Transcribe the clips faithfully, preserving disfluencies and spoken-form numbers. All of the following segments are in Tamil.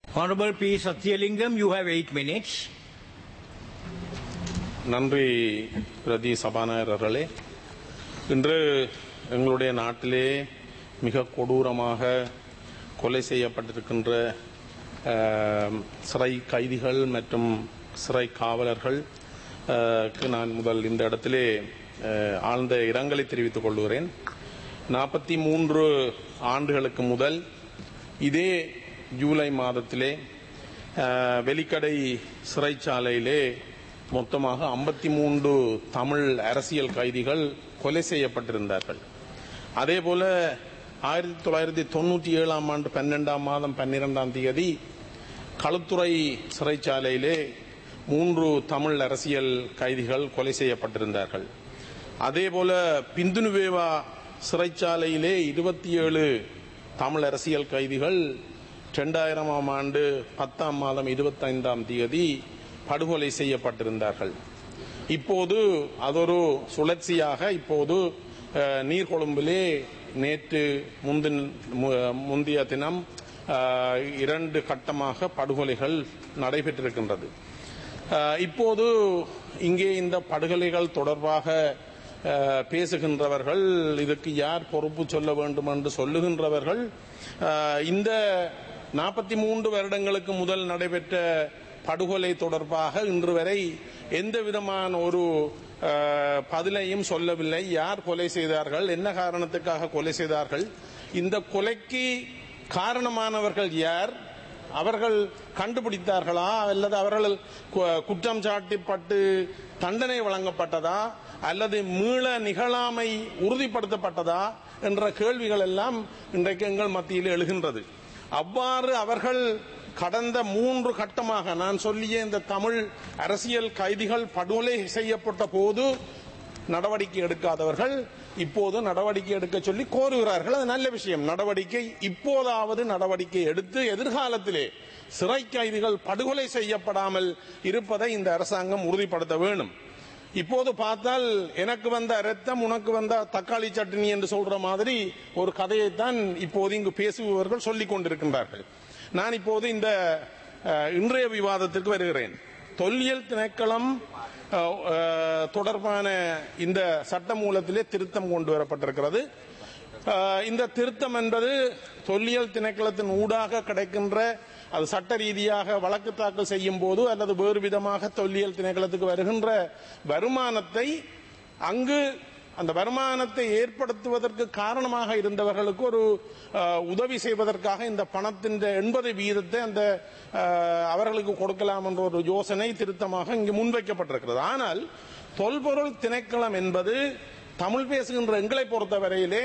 Honorable P. Satyalingam, you have eight minutes. நன்றி பிரதி சபாநாயகர் அவர்களே. இன்று எங்களுடைய நாட்டிலே மிக கொடூரமாக கொலை செய்யப்பட்டிருக்கின்ற சிறை கைதிகள் மற்றும் சிறை காவலர்கள் நான் முதல் இந்த இடத்திலே ஆழ்ந்த இரங்கலை தெரிவித்துக் கொள்கிறேன். நாற்பத்தி மூன்று ஆண்டுகளுக்கு முதல் இதே ஜூலை மாதத்திலே வெலிக்கடை சிறைச்சாலையிலே மொத்தமாக ஐம்பத்தி மூன்று தமிழ் அரசியல் கைதிகள் கொலை செய்யப்பட்டிருந்தார்கள். அதேபோல ஆயிரத்தி தொள்ளாயிரத்தி தொண்ணூற்றி ஏழாம் ஆண்டு பன்னெண்டாம் மாதம் பன்னிரெண்டாம் தேதி களுத்துறை சிறைச்சாலையிலே மூன்று தமிழ் அரசியல் கைதிகள் கொலை செய்யப்பட்டிருந்தார்கள். அதேபோல பிந்துனுவேவா சிறைச்சாலையிலே இருபத்தி ஏழு தமிழ் அரசியல் கைதிகள் இரண்டாயிரமாம் ஆண்டு பத்தாம் மாதம் இருபத்தி ஐந்தாம் தேதி படுகொலை செய்யப்பட்டிருந்தார்கள். இப்போது அதொரு சுழற்சியாக இப்போது நீர்கொழும்பிலே நேற்று முந்தின் முந்தைய தினம் இரண்டு கட்டமாக படுகொலைகள் நடைபெற்றிருக்கின்றது. இப்போது இங்கே இந்த படுகொலைகள் தொடர்பாக பேசுகின்றவர்கள், இதுக்கு யார் பொறுப்பு சொல்ல வேண்டும் என்று சொல்லுகின்றவர்கள், இந்த நாற்பத்தி மூன்று வருடங்களுக்கு முதல் நடைபெற்ற படுகொலை தொடர்பாக இன்று வரை எந்த விதமான ஒரு பதிலையும் சொல்லவில்லை. யார் கொலை செய்தார்கள், என்ன காரணத்துக்காக கொலை செய்தார்கள், இந்த கொலைக்கு காரணமானவர்கள் யார், அவர்கள் கண்டுபிடித்தார்களா அல்லது அவர்கள் குற்றம் சாட்டப்பட்டு தண்டனை வழங்கப்பட்டதா அல்லது மீள நிகழாமை உறுதிப்படுத்தப்பட்டதா என்ற கேள்விகள் எல்லாம் இன்றைக்கு எங்கள் மத்தியில் எழுகின்றது. அவ்வாறு அவர்கள் கடந்த மூன்று கட்டமாக நான் சொல்லிய இந்த தமிழ் அரசியல் கைதிகள் படுகொலை செய்யப்பட்ட போது நடவடிக்கை எடுக்காதவர்கள் இப்போது நடவடிக்கை எடுக்க சொல்லி கோருகிறார்கள். அது நல்ல விஷயம். நடவடிக்கை இப்போதாவது நடவடிக்கை எடுத்து எதிர்காலத்திலே சிறை கைதிகள் படுகொலை செய்யப்படாமல் இருப்பதை இந்த அரசாங்கம் உறுதிப்படுத்த வேண்டும். இப்போது பார்த்தால் எனக்கு வந்த இரத்தம் உனக்கு வந்த தக்காளி சட்னி என்று சொல்ற மாதிரி ஒரு கதையைத்தான் இப்போது இங்கு பேசுபவர்கள் சொல்லிக் கொண்டிருக்கின்றார்கள். நான் இப்போது இந்த இன்றைய விவாதத்திற்கு வருகிறேன். தொல்லியல் திணைக்களம் தொடர்பான இந்த சட்ட மூலத்திலே திருத்தம் கொண்டு வரப்பட்டிருக்கிறது. இந்த திருத்தம் என்பது தொல்லியல் திணைக்களத்தின் ஊடாக கிடைக்கின்ற, அது சட்ட ரீதியாக வழக்கு தாக்கல் செய்யும் போது அல்லது வேறு விதமாக தொல்லியல் திணைக்களத்துக்கு வருகின்ற வருமானத்தை அங்கு அந்த வருமானத்தை ஏற்படுத்துவதற்கு காரணமாக இருந்தவர்களுக்கு ஒரு உதவி செய்வதற்காக இந்த பணத்தின் எண்பது வீதத்தை அந்த அவர்களுக்கு கொடுக்கலாம் என்ற ஒரு யோசனை திருத்தமாக இங்கு முன்வைக்கப்பட்டிருக்கிறது. ஆனால் தொல்பொருள் திணைக்களம் என்பது தமிழ் பேசுகின்ற எங்களை பொறுத்தவரையிலே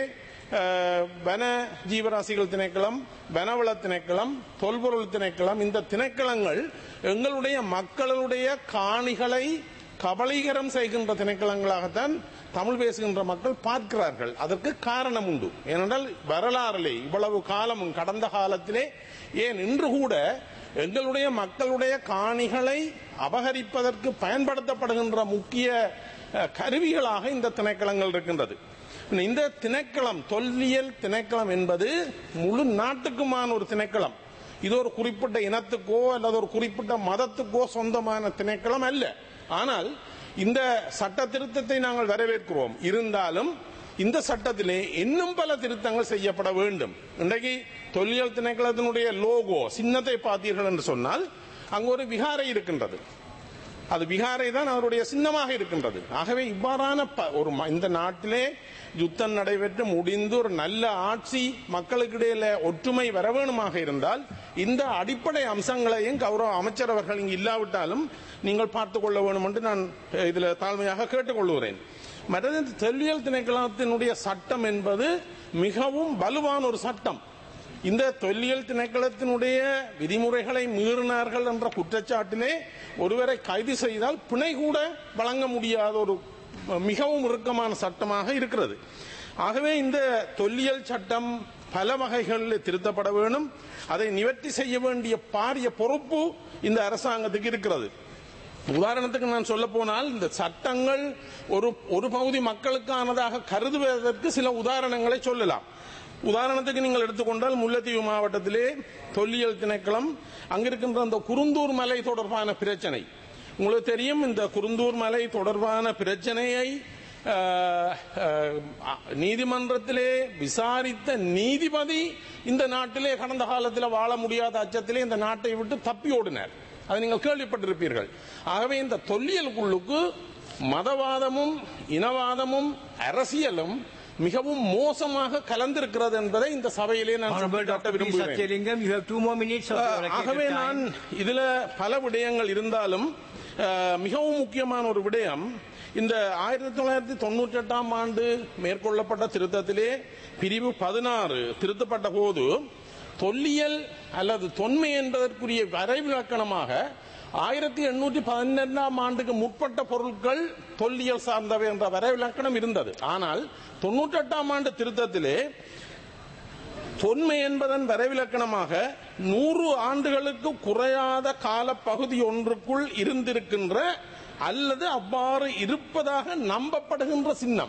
வன ஜீவராசிகள் திணைக்களம், வனவள திணைக்களம், தொல்பொருள் திணைக்களம், இந்த திணைக்களங்கள் எங்களுடைய மக்களுடைய காணிகளை கபலீகரம் செய்கின்ற திணைக்களங்களாகத்தான் தமிழ் பேசுகின்ற மக்கள் பார்க்கிறார்கள். அதற்கு காரணம் உண்டு. ஏனென்றால் வரலாறிலே இவ்வளவு காலமும் கடந்த காலத்திலே ஏன் இன்று கூட எங்களுடைய மக்களுடைய காணிகளை அபகரிப்பதற்கு பயன்படுத்தப்படுகின்ற முக்கிய கருவிகளாக இந்த திணைக்களங்கள் இருக்கின்றது. இந்த திணைக்களம் தொல்லியல் திணைக்களம் என்பது முழு நாட்டுக்குமான ஒரு திணைக்களம். இது ஒரு குறிப்பிட்ட இனத்துக்கோ அல்லது ஒரு குறிப்பிட்ட மதத்துக்கோ சொந்தமான திணைக்களம் அல்ல. ஆனால் இந்த சட்ட திருத்தத்தை நாங்கள் வரவேற்கிறோம். இருந்தாலும் இந்த சட்டத்திலே இன்னும் பல திருத்தங்கள் செய்யப்பட வேண்டும். இன்றைக்கு தொல்லியல் திணைக்களத்தினுடைய லோகோ சின்னத்தை பார்த்தீர்கள் என்று சொன்னால் அங்கு ஒரு விகாரை இருக்கின்றது. அது விகாரை தான் அவருடைய சின்னமாக இருக்கின்றது. ஆகவே இவ்வாறான ஒரு இந்த நாட்டிலே யுத்தம் நடைபெற்று முடிந்து ஒரு நல்ல ஆட்சி மக்களுக்கிடையில ஒற்றுமை வர வேணுமாக இருந்தால் இந்த அடிப்படை அம்சங்களையும் கௌரவ அமைச்சர் அவர்கள் இங்கு இல்லாவிட்டாலும் நீங்கள் பார்த்துக் கொள்ள வேண்டும் என்று நான் இதில் தாழ்மையாக கேட்டுக்கொள்கிறேன். மற்றது தொல்லியல் திணைக்களத்தினுடைய சட்டம் என்பது மிகவும் வலுவான ஒரு சட்டம். இந்த தொல்லியல் திணைக்களத்தினுடைய விதிமுறைகளை மீறினார்கள் என்ற குற்றச்சாட்டிலே ஒருவரை கைது செய்தால் பிணை கூட வழங்க முடியாத ஒரு மிகவும் இறுக்கமான சட்டமாக இருக்கிறது. ஆகவே இந்த தொல்லியல் சட்டம் பல வகைகளில் திருத்தப்பட வேண்டும். அதை நிவர்த்தி செய்ய வேண்டிய பாரிய பொறுப்பு இந்த அரசாங்கத்துக்கு இருக்கிறது. உதாரணத்துக்கு நான் சொல்ல போனால் இந்த சட்டங்கள் ஒரு ஒரு பகுதி மக்களுக்கானதாக கருதுவதற்கு சில உதாரணங்களை சொல்லலாம். உதாரணத்துக்கு நீங்கள் எடுத்துக்கொண்டால் முல்லைத்தீவு மாவட்டத்திலே தொல்லியல் திணைக்களம் அங்கிருக்கின்ற அந்த குருந்தூர் மலை தொடர்பான பிரச்சனை உங்களுக்கு தெரியும். இந்த குருந்தூர் மலை தொடர்பான பிரச்சனையை நீதிமன்றத்திலே விசாரித்த நீதிபதி இந்த நாட்டிலே கடந்த காலத்தில் வாழ முடியாத அச்சத்திலே இந்த நாட்டை விட்டு தப்பி ஓடினார். அதை நீங்கள் கேள்விப்பட்டிருப்பீர்கள். ஆகவே இந்த தொல்லியல் குழுக்கு மதவாதமும் இனவாதமும் அரசியலும் மிகவும் மோசமாக கலந்திருக்கிறது என்பதை இந்த சபையிலே நான் சுட்டிக்காட்ட விரும்புகிறேன். ஆகவே நான் இதுல பல விடயங்கள் இருந்தாலும் மிகவும் முக்கியமான ஒரு விடயம், இந்த ஆயிரத்தி தொள்ளாயிரத்தி தொண்ணூற்றி எட்டாம் ஆண்டு மேற்கொள்ளப்பட்ட திருத்தத்திலே பிரிவு பதினாறு திருத்தப்பட்ட போது தொல்லியல் அல்லது தொன்மை என்பதற்குரிய வரைவிலக்கணமாக ஆயிரத்தி எண்ணூற்றி பதினெண்டாம் ஆண்டுக்கு முற்பட்ட பொருட்கள் தொல்லியல் சார்ந்தவை என்ற வரைவிலக்கணம் இருந்தது. ஆனால் தொன்னூற்றி எட்டாம் ஆண்டு திருத்தத்திலே தொன்மை என்பதன் வரைவிலக்கணமாக நூறு ஆண்டுகளுக்கு குறையாத காலப்பகுதி ஒன்றுக்குள் இருந்திருக்கின்ற அல்லது அவ்வாறு இருப்பதாக நம்பப்படுகின்ற சின்னம்.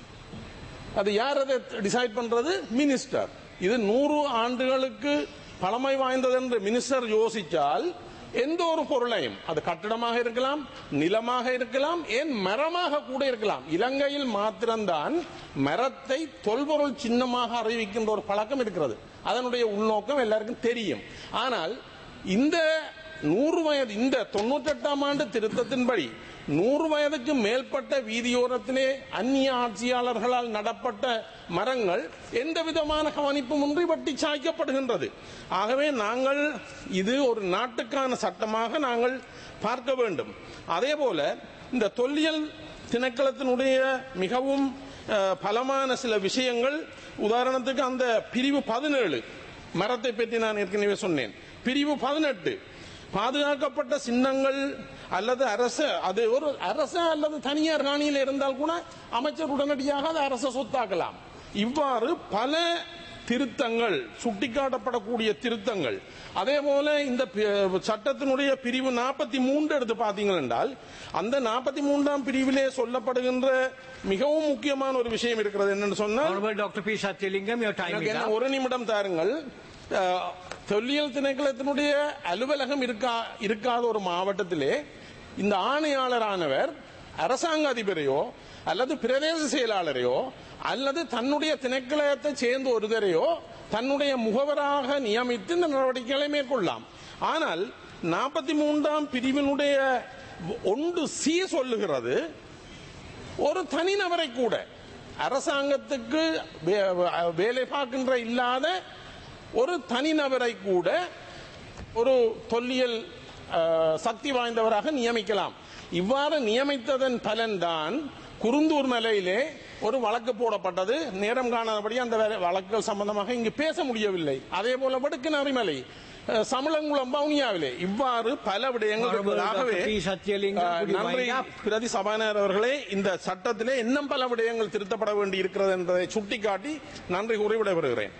அது யார் அதை டிசைட் பண்றது? மினிஸ்டர். இது நூறு ஆண்டுகளுக்கு பழமை வாய்ந்தது என்று மினிஸ்டர் யோசித்தால் எந்த ஒரு பொருளையும், அது கட்டிடமாக இருக்கலாம், நிலமாக இருக்கலாம், ஏன் மரமாக கூட இருக்கலாம். இலங்கையில் மாத்திரம்தான் மரத்தை தொல்பொருள் சின்னமாக அறிவிக்கின்ற ஒரு பழக்கம் இருக்கிறது. அதனுடைய உள்நோக்கம் எல்லாருக்கும் தெரியும். ஆனால் இந்த நூறு வயது இந்த தொண்ணூற்றி எட்டாம் ஆண்டு திருத்தத்தின்படி நூறு வயதுக்கு மேற்பட்ட வீதியோரத்திலே அந்நிய ஆட்சியாளர்களால் நடப்பட்ட மரங்கள் எந்த விதமான கவனிப்பும் இன்றி வெட்டி சாய்க்கப்படுகின்றது. ஆகவே நாங்கள் இது ஒரு நாட்டுக்கான சட்டமாக நாங்கள் பார்க்க வேண்டும். அதே போல இந்த தொல்லியல் திணைக்களத்தினுடைய மிகவும் பலமான சில விஷயங்கள், உதாரணத்துக்கு அந்த பிரிவு பதினேழு மரத்தை பற்றி நான் ஏற்கனவே சொன்னேன். பிரிவு பதினெட்டு பாதுகாக்கப்பட்ட சின்னங்கள் அல்லது அரச அது ஒரு அரச அல்லது தனியார் காணியில் இருந்தால் கூட அமைச்சர் உடனடியாக அது அரச சொத்தாக்கலாம். இவ்வாறு பல திருத்தங்கள் சுட்டிக்காட்டப்படக்கூடிய திருத்தங்கள். அதே போல இந்த சட்டத்தினுடைய பிரிவு நாற்பத்தி மூன்று எடுத்து பார்த்தீங்கள் என்றால் அந்த நாற்பத்தி மூன்றாம் பிரிவிலே சொல்லப்படுகின்ற மிகவும் முக்கியமான ஒரு விஷயம் இருக்கிறது. என்னன்னு சொன்னால் டாக்டர் பி சத்தியலிங்கம் ஒரு நிமிடம் தாருங்கள். தொல்லியல் திணைக்களத்தினுடைய அலுவலகம் இருக்கா இருக்காத ஒரு மாவட்டத்திலே இந்த ஆணையாளரானவர் அரசாங்க அதிபரையோ அல்லது பிரதேச செயலாளரையோ அல்லது தன்னுடைய திணைக்களத்தை சேர்ந்த ஒருவரையோ தன்னுடைய முகவராக நியமித்து இந்த நடவடிக்கைகளை மேற்கொள்ளலாம். ஆனால் நாற்பத்தி மூன்றாம் பிரிவினுடைய ஒன்று சி சொல்லுகிறது, ஒரு தனிநபரை கூட அரசாங்கத்துக்கு வேலை பார்க்கின்ற இல்லாத ஒரு தனிநபரை கூட ஒரு தொல்லியல் சக்தி வாய்ந்தவராக நியமிக்கலாம். இவ்வாறு நியமித்ததன் பலன்தான் குருந்தூர் மலையிலே ஒரு வழக்கு போடப்பட்டது. நேரம் காணாதபடி அந்த வழக்குகள் சம்பந்தமாக இங்கு பேச முடியவில்லை. அதே போல வடுக்கினாரி மலை, சமளங்குளம், வவுனியாவிலே இவ்வாறு பல விடயங்கள். ஆகவே நன்றி பிரதி சபாநாயகர் அவர்களே, இந்த சட்டத்திலே இன்னும் பல விடயங்கள் திருத்தப்பட வேண்டி இருக்கிறது என்பதை சுட்டிக்காட்டி நன்றி கூறி விடைபெறுகிறேன்.